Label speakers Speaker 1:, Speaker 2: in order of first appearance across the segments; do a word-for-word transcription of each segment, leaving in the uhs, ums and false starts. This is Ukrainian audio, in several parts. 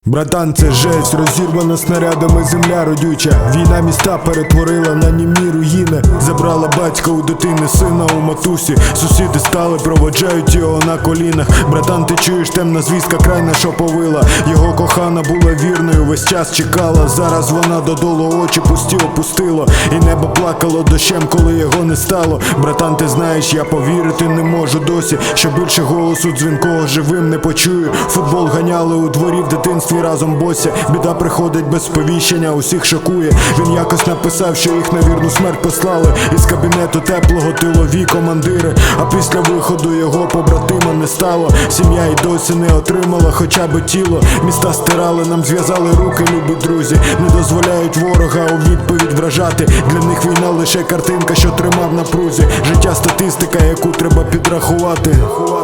Speaker 1: Братан, це жесть, розірвана снарядами земля родюча. Війна міста перетворила на німі руїни. Забрала батька у дитини, сина у матусі. Сусіди стали, проводжають його на колінах. Братан, ти чуєш, темна звістка край наша повила. Його кохана була вірною, весь час чекала. Зараз вона додолу очі пусті опустила. І небо плакало дощем, коли його не стало. Братан, ти знаєш, я повірити не можу досі, що більше голосу дзвінкого живим не почую. Футбол ганяли у дворі в дитинстві разом босі. Біда приходить без сповіщення, усіх шокує. Він якось написав, що їх на вірну смерть послали. Із кабінету теплого тилові командири. А після виходу його побратима не стало. Сім'я й досі не отримала хоча б тіло. Міста стирали, нам зв'язали руки, любі друзі. Не дозволяють ворога у відповідь вражати. Для них війна лише картинка, що тримав на прузі. Життя статистика, яку треба підрахувати.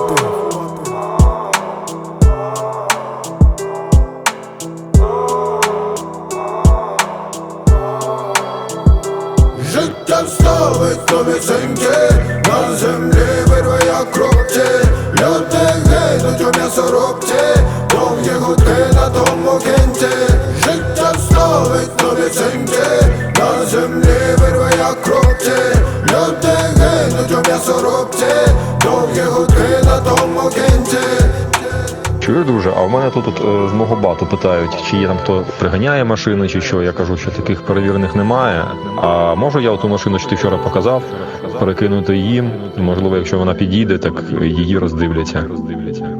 Speaker 2: Життя ставить нові цинки, на землі вирве як кропці. Люди гинуть у м'ясорубці, довгі гудки на тому кінці. Життя ставить нові цинки, на землі вирве як кропці. Люди гинуть у м'ясорубці, довгі гудки на тому кінці.
Speaker 3: Чуєш, друже, а в мене тут, тут з мого бату питають, чи є там хто приганяє машини, чи що. Я кажу, що таких перевірених немає. А можу я ту машину, що ти вчора показав, перекинути їм? Можливо, якщо вона підійде, так її роздивляться.